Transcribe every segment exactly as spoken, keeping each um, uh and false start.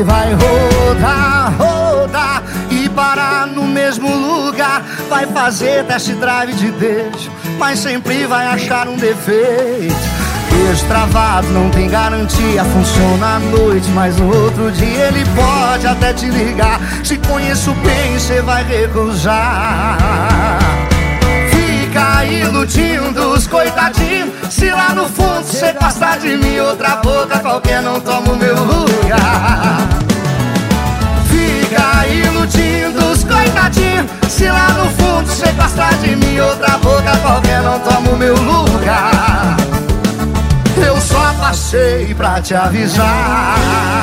E vai rodar, rodar e parar no mesmo lugar. Vai fazer test drive de beijo, mas sempre vai achar um defeito. Beijo travado não tem garantia, funciona à noite, mas no outro dia ele pode até te ligar. Se conheço bem, cê vai recusar. Fica iludindo os coitadinhos, se lá no fundo cê gosta de mim, outra boca qualquer não toma o meu lugar. Fica iludindo os coitadinhos, se lá no fundo cê gosta de mim, outra boca qualquer não toma o meu lugar. Eu só passei pra te avisar.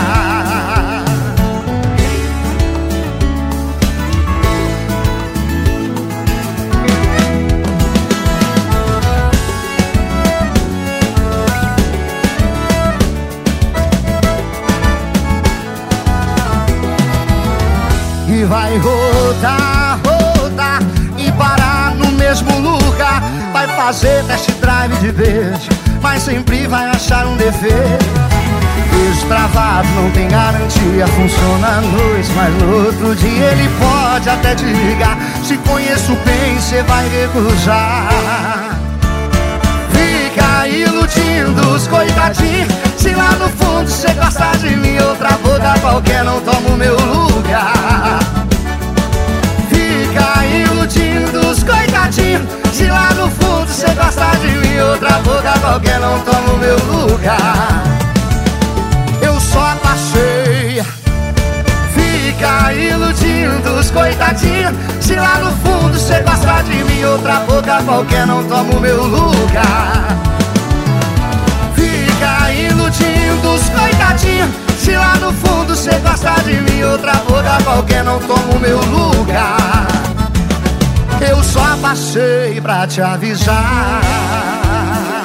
E vai rodar, rodar e parar no mesmo lugar. Vai fazer test drive de beijo, mas sempre vai achar um defeito. Beijo travado não tem garantia, funciona à noite, mas no outro dia ele pode até te ligar. Se conheço bem, cê vai recusar. Fica iludindo os coitadinhos, se lá no fundo cê gosta de mim, outra boca qualquer não toma o meu lugar. Fica iludindo os coitadinhos, se lá no fundo cê gosta de mim, outra boca qualquer não toma o meu lugar. Eu só passei. Fica iludindo os coitadinhos, se lá no fundo cê gosta de mim, outra boca qualquer não toma o meu lugar. Fica iludindo os coitadinhos, se lá no fundo cê gosta de mim, outra boca qualquer não toma o meu lugar. Eu só passei pra te avisar.